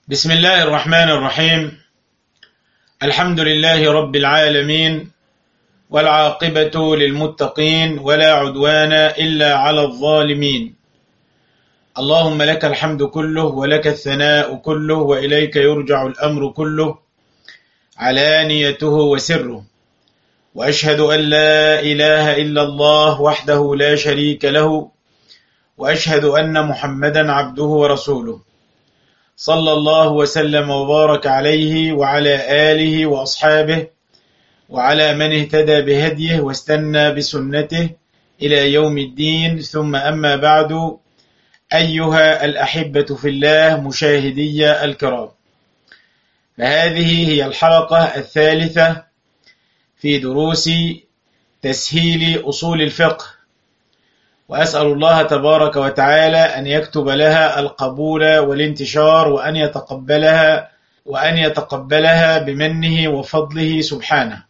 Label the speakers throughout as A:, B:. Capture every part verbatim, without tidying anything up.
A: بسم الله الرحمن الرحيم. الحمد لله رب العالمين، والعاقبة للمتقين، ولا عدوان إلا على الظالمين. اللهم لك الحمد كله، ولك الثناء كله، وإليك يرجع الأمر كله، علانيته وسره. وأشهد أن لا إله إلا الله وحده لا شريك له، وأشهد أن محمدا عبده ورسوله، صلى الله وسلم وبارك عليه وعلى آله وأصحابه وعلى من اهتدى بهديه واستنى بسنته إلى يوم الدين. ثم أما بعد، أيها الأحبة في الله مشاهدي الكرام، فهذه هي الحلقة الثالثة في دروس تسهيل أصول الفقه، وأسأل الله تبارك وتعالى أن يكتب لها القبول والانتشار، وأن يتقبلها وأن يتقبلها بمنه وفضله سبحانه.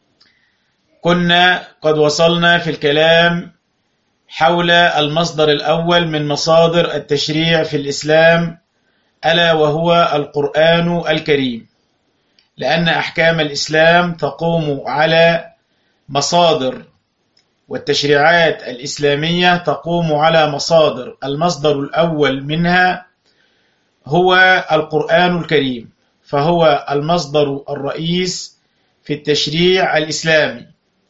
A: كنا قد وصلنا في الكلام حول المصدر الأول من مصادر التشريع في الإسلام، ألا وهو القرآن الكريم، لأن أحكام الإسلام تقوم على مصادر، والتشريعات الإسلامية تقوم على مصادر. المصدر الأول منها هو القرآن الكريم، فهو المصدر الرئيس في التشريع الإسلامي،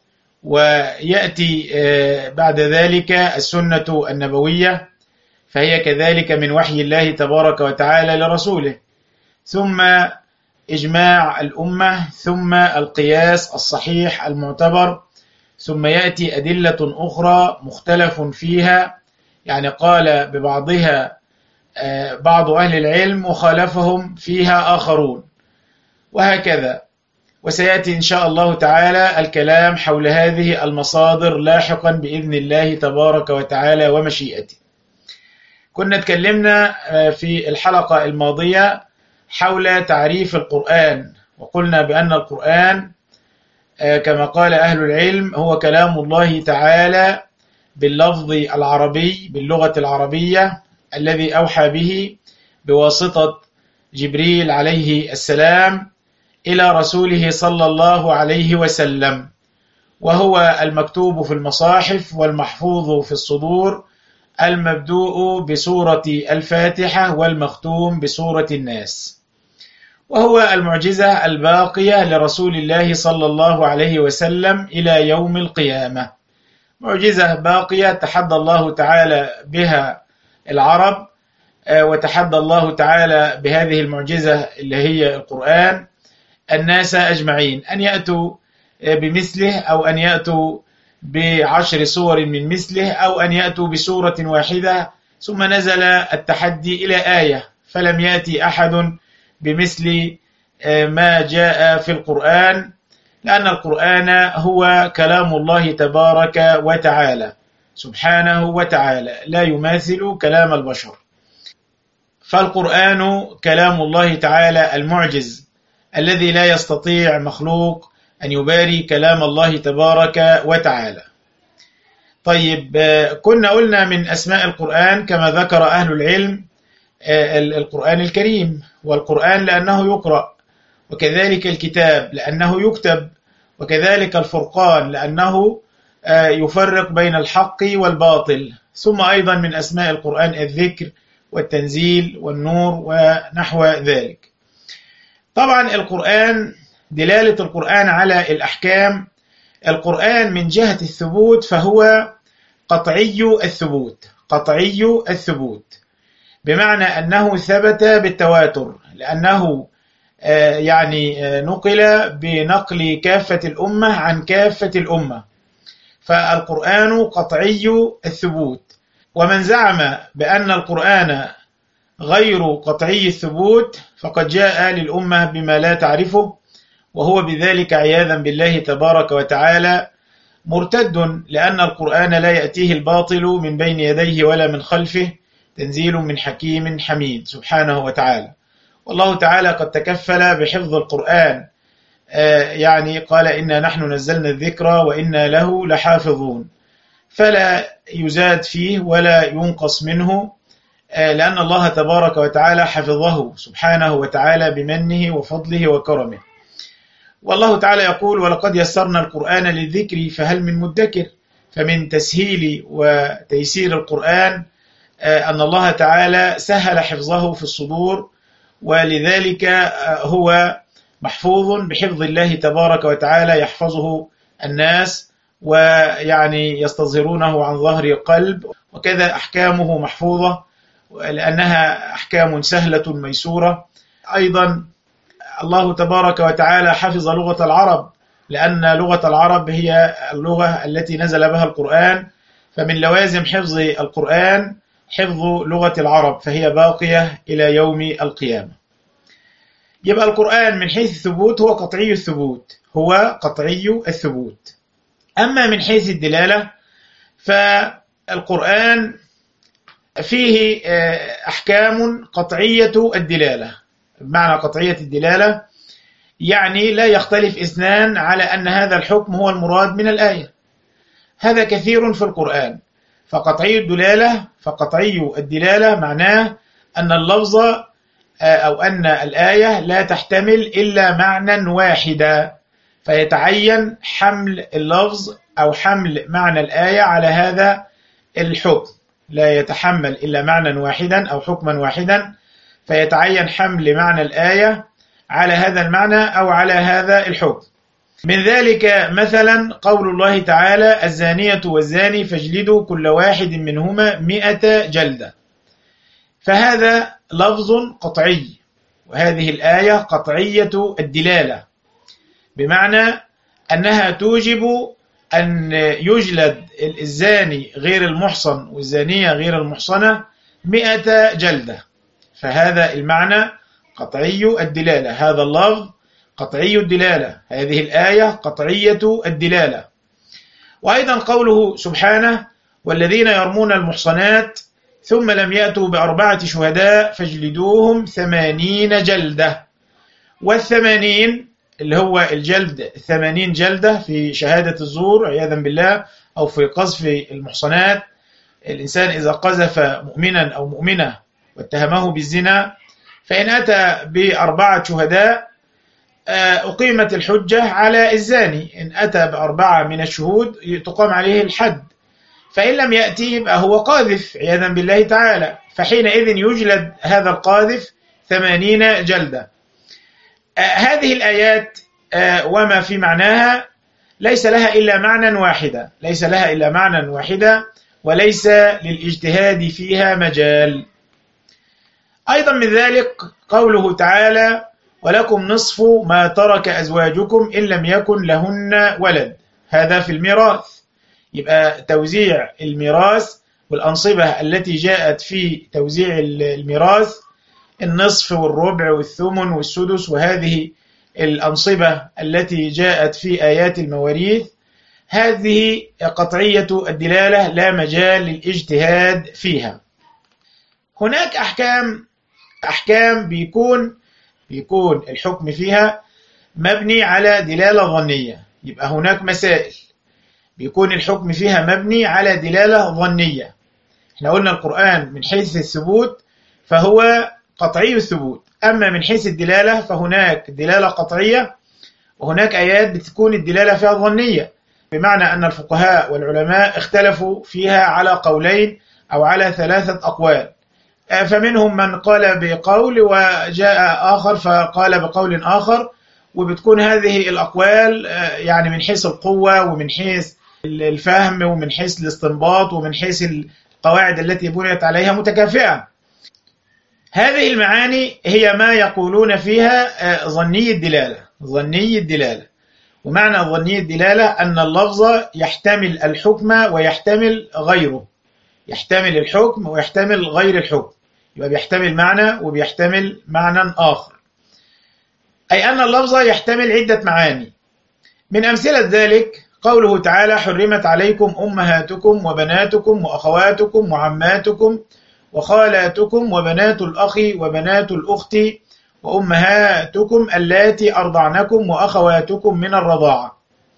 A: ويأتي بعد ذلك السنة النبوية، فهي كذلك من وحي الله تبارك وتعالى لرسوله، ثم إجماع الأمة، ثم القياس الصحيح المعتبر، ثم يأتي أدلة أخرى مختلف فيها، يعني قال ببعضها بعض أهل العلم وخالفهم فيها آخرون، وهكذا. وسيأتي إن شاء الله تعالى الكلام حول هذه المصادر لاحقا بإذن الله تبارك وتعالى ومشيئته. كنا تكلمنا في الحلقة الماضية حول تعريف القرآن، وقلنا بأن القرآن كما قال أهل العلم هو كلام الله تعالى باللفظ العربي، باللغة العربية، الذي أوحى به بواسطة جبريل عليه السلام إلى رسوله صلى الله عليه وسلم، وهو المكتوب في المصاحف والمحفوظ في الصدور، المبدوء بسورة الفاتحة والمختوم بسورة الناس، وهو المعجزة الباقية لرسول الله صلى الله عليه وسلم إلى يوم القيامة. معجزة باقية تحدى الله تعالى بها العرب، وتحدى الله تعالى بهذه المعجزة اللي هي القرآن الناس أجمعين، أن يأتوا بمثله، أو أن يأتوا بعشر سور من مثله، أو أن يأتوا بسورة واحدة. ثم نزل التحدي إلى آية، فلم يأتي أحد بمثل ما جاء في القرآن، لأن القرآن هو كلام الله تبارك وتعالى سبحانه وتعالى، لا يماثل كلام البشر. فالقرآن كلام الله تعالى المعجز، الذي لا يستطيع مخلوق أن يباري كلام الله تبارك وتعالى. طيب، كنا قلنا من أسماء القرآن كما ذكر أهل العلم القرآن الكريم، والقرآن لأنه يقرأ، وكذلك الكتاب لأنه يكتب، وكذلك الفرقان لأنه يفرق بين الحق والباطل. ثم أيضا من أسماء القرآن الذكر والتنزيل والنور ونحو ذلك. طبعا القرآن، دلالة القرآن على الأحكام، القرآن من جهة الثبوت فهو قطعي الثبوت، قطعي الثبوت بمعنى أنه ثبت بالتواتر، لأنه يعني نقل بنقل كافة الأمة عن كافة الأمة، فالقرآن قطعي الثبوت. ومن زعم بأن القرآن غير قطعي الثبوت فقد جاء للأمة بما لا تعرفه، وهو بذلك عياذا بالله تبارك وتعالى مرتد، لأن القرآن لا يأتيه الباطل من بين يديه ولا من خلفه، تنزيل من حكيم حميد سبحانه وتعالى. والله تعالى قد تكفل بحفظ القرآن، يعني قال إنا نحن نزلنا الذكر وإنا له لحافظون، فلا يزاد فيه ولا ينقص منه، لأن الله تبارك وتعالى حفظه سبحانه وتعالى بمنه وفضله وكرمه. والله تعالى يقول: ولقد يسرنا القرآن للذكر فهل من مدكر. فمن تسهيل وتيسير القرآن أن الله تعالى سهل حفظه في الصدور، ولذلك هو محفوظ بحفظ الله تبارك وتعالى، يحفظه الناس ويعني يستظهرونه عن ظهر قلب. وكذا أحكامه محفوظة لأنها أحكام سهلة ميسورة. أيضا الله تبارك وتعالى حفظ لغة العرب، لأن لغة العرب هي اللغة التي نزل بها القرآن، فمن لوازم حفظ القرآن حفظ لغة العرب، فهي باقية إلى يوم القيامة. يبقى القرآن من حيث الثبوت هو قطعي الثبوت، هو قطعي الثبوت. أما من حيث الدلالة فالقرآن فيه أحكام قطعية الدلالة. بمعنى قطعية الدلالة يعني لا يختلف اثنان على أن هذا الحكم هو المراد من الآية. هذا كثير في القرآن. فقطعي الدلالة فقطعي الدلالة معناه أن اللفظ أو أن الآية لا تحتمل إلا معنى واحدا، فيتعين حمل اللفظ أو حمل معنى الآية على هذا الحكم. لا يتحمل إلا معنى واحدا أو حكما واحدا، فيتعين حمل معنى الآية على هذا المعنى أو على هذا الحكم. من ذلك مثلا قول الله تعالى: الزانية والزاني فاجلدوا كل واحد منهما مئة جلدة. فهذا لفظ قطعي، وهذه الآية قطعية الدلالة، بمعنى أنها توجب أن يجلد الزاني غير المحصن والزانية غير المحصنة مئة جلدة. فهذا المعنى قطعي الدلالة، هذا اللفظ قطعي الدلالة، هذه الآية قطعية الدلالة. وأيضا قوله سبحانه: والذين يرمون المحصنات ثم لم يأتوا بأربعة شهداء فاجلدوهم ثمانين جلدة. والثمانين اللي هو الجلد ثمانين جلدة في شهادة الزور عياذا بالله، أو في قذف المحصنات. الإنسان إذا قذف مؤمنا أو مؤمنة واتهمه بالزنا، فإن أتى بأربعة شهداء أقيمت الحجة على الزاني. إن أتى بأربعة من الشهود تقام عليه الحد. فإن لم يأتي يبقى هو قاذف عياذا بالله تعالى، فحينئذ يجلد هذا القاذف ثمانين جلدة. هذه الآيات وما في معناها ليس لها إلا معنى واحدا، ليس لها إلا معنى واحدا وليس للاجتهاد فيها مجال. أيضا من ذلك قوله تعالى: ولكم نصف ما ترك أزواجكم إن لم يكن لهن ولد. هذا في الميراث. يبقى توزيع الميراث والأنصبة التي جاءت في توزيع الميراث، النصف والربع والثمن والسدس، وهذه الأنصبة التي جاءت في آيات المواريث، هذه قطعية الدلالة لا مجال للاجتهاد فيها. هناك أحكام أحكام بيكون بيكون الحكم فيها مبني على دلالة ظنية. يبقى هناك مسائل بيكون الحكم فيها مبني على دلالة ظنية. احنا قلنا القرآن من حيث الثبوت فهو قطعي الثبوت، أما من حيث الدلالة فهناك دلالة قطعية، وهناك آيات بتكون الدلالة فيها ظنية، بمعنى أن الفقهاء والعلماء اختلفوا فيها على قولين أو على ثلاثة أقوال. فمنهم من قال بقول وجاء آخر فقال بقول آخر، وبتكون هذه الأقوال يعني من حيث القوة ومن حيث الفهم ومن حيث الاستنباط ومن حيث القواعد التي بنيت عليها متكافئة. هذه المعاني هي ما يقولون فيها ظني الدلالة. ظني الدلالة، ومعنى ظني الدلالة أن اللفظ يحتمل الحكم ويحتمل غيره، يحتمل الحكم ويحتمل غير الحكم، يبقى بيحتمل معنى وبيحتمل معنى آخر، أي أن اللفظ يحتمل عدة معاني. من أمثلة ذلك قوله تعالى: حرمت عليكم أمهاتكم وبناتكم وأخواتكم وعماتكم وخالاتكم وبنات الأخ وبنات الأخت وأمهاتكم اللاتي أرضعنكم وأخواتكم من الرضاعة.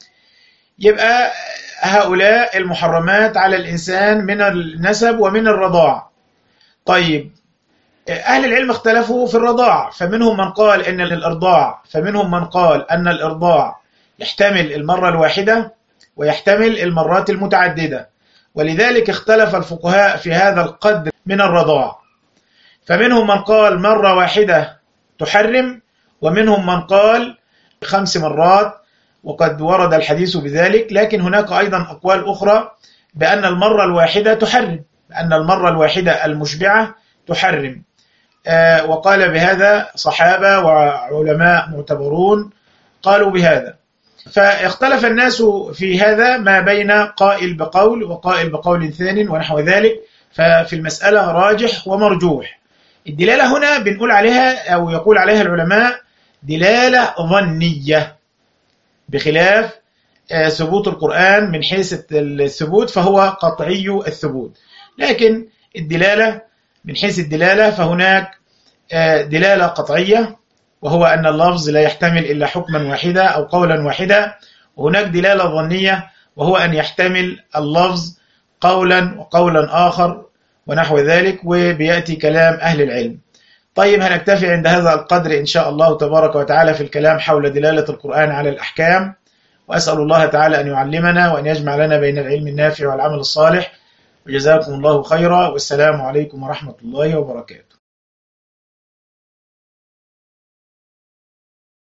A: يبقى هؤلاء المحرمات على الإنسان من النسب ومن الرضاعة. طيب أهل العلم اختلفوا في الرضاع، فمنهم من قال إن الإرضاع فمنهم من قال أن الإرضاع يحتمل المرة الواحدة ويحتمل المرات المتعددة، ولذلك اختلف الفقهاء في هذا القدر من الرضاع، فمنهم من قال مرة واحدة تحرم، ومنهم من قال خمس مرات، وقد ورد الحديث بذلك. لكن هناك أيضا أقوال أخرى بأن المرة الواحدة تحرم، بأن المرة الواحدة المشبعة تحرم، آه وقال بهذا صحابة وعلماء معتبرون قالوا بهذا. فاختلف الناس في هذا ما بين قائل بقول وقائل بقول ثاني ونحو ذلك، ففي المسألة راجح ومرجوح. الدلالة هنا بنقول عليها أو يقول عليها العلماء دلالة ظنية، بخلاف ثبوت القرآن من حيث الثبوت فهو قطعي الثبوت. لكن الدلالة من حيث الدلالة فهناك دلالة قطعية، وهو أن اللفظ لا يحتمل إلا حكما واحدا أو قولا واحدا، وهناك دلالة ظنية وهو أن يحتمل اللفظ قولا وقولا آخر ونحو ذلك، وبيأتي كلام أهل العلم. طيب هنكتفي عند هذا القدر إن شاء الله تبارك وتعالى في الكلام حول دلالة القرآن على الأحكام، وأسأل الله تعالى أن يعلمنا وأن يجمع لنا بين العلم النافع والعمل الصالح، وجزاكم الله خيرا، والسلام عليكم ورحمة الله وبركاته.